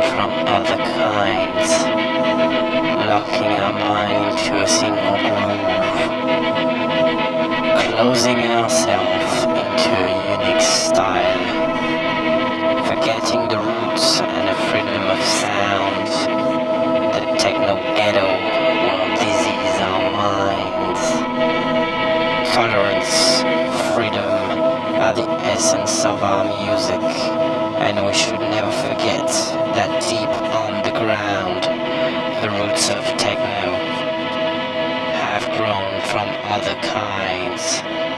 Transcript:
from other kinds, locking our mind into a single groove, closing ourselves into a unique style, forgetting the roots and the freedom of sound. The techno ghetto will disease our minds. Tolerance, freedom are the essence of our music, and we should never forget that deep on the ground, the roots of techno have grown from other kinds.